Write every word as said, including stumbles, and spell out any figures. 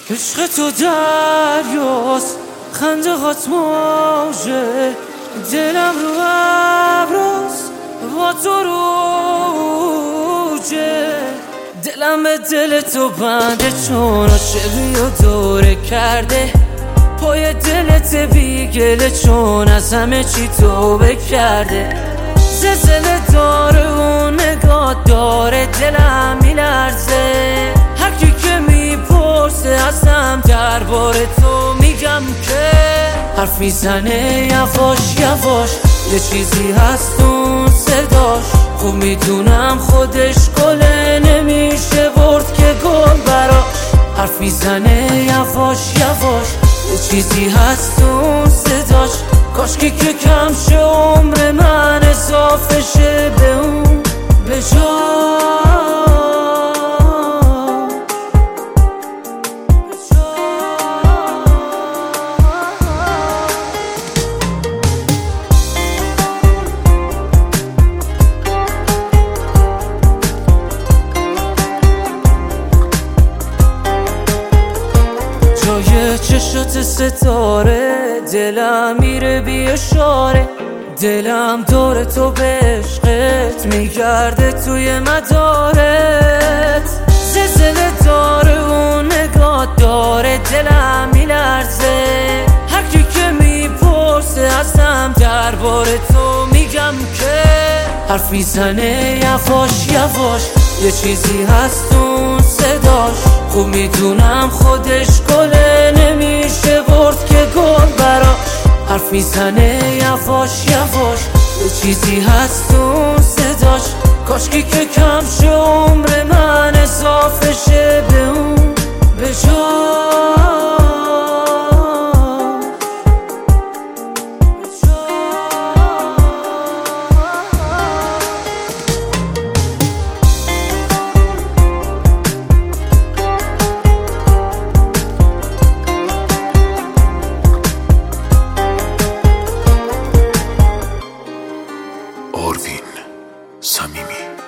عشق تو دریاست، خنده هات موجه، دلم رو ابراست با تو روجه. دلم به دل تو بنده چون عاشقی و دوره کرده، پای دلت بیگله چون از همه چی توبه کرده. زلزله داره و نگاه داره، دلم میلرزه هر کی که میپرسه ازم درباره تو میگم که حرف میزنه یواش یواش، یه چیزی هست اون صداش. خوب میدونم خودش گله نمیشه برد که گل براش. حرف میزنه یواش یواش، یه چیزی هست اون صداش. کاشکی که کم شه عمر من اضافه شه به اون به جا. جای چشات ستاره دلم میره بی اشاره، دلم دور تو به عشقت میگرده توی مدارت. زلزله داره و نگاه داره، دلم میلرزه هر کی که میپرسه ازم درباره تو میگم که حرف میزنه یواش یواش، یه چیزی هست اون صداش. خوب میدونم خودش گله نمیشه برد که گل براش. حرف میزنه یواش یواش، یه چیزی هست اون صداش. کاشکی که کم شه عمر من اضافه شه به اون به جا. صمیمی